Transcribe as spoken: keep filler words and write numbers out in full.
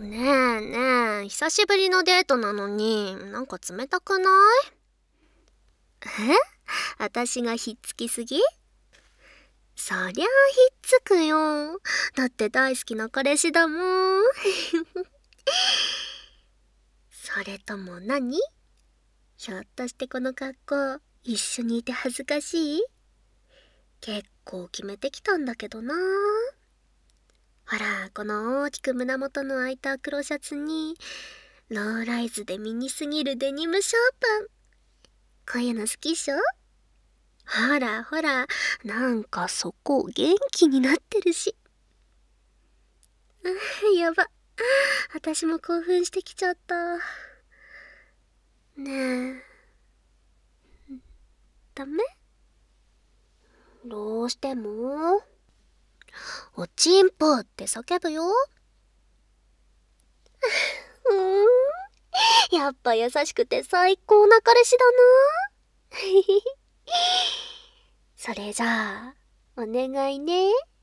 ねえねえ、久しぶりのデートなのになんか冷たくない？え？私がひっつきすぎ？そりゃあひっつくよ。だって大好きな彼氏だもん。それとも何？ひょっとしてこの格好一緒にいて恥ずかしい？結構決めてきたんだけどな。ほら、この大きく胸元の開いた黒シャツにローライズでミニすぎるデニムショーパン。こういうの好きっしょ？ほらほら、なんかそこ元気になってるし。あ、やば。私も興奮してきちゃった。ねえ、ダメ？どうしても？おちんぽって叫ぶよ。うーん、やっぱ優しくて最高な彼氏だな。それじゃあお願いね。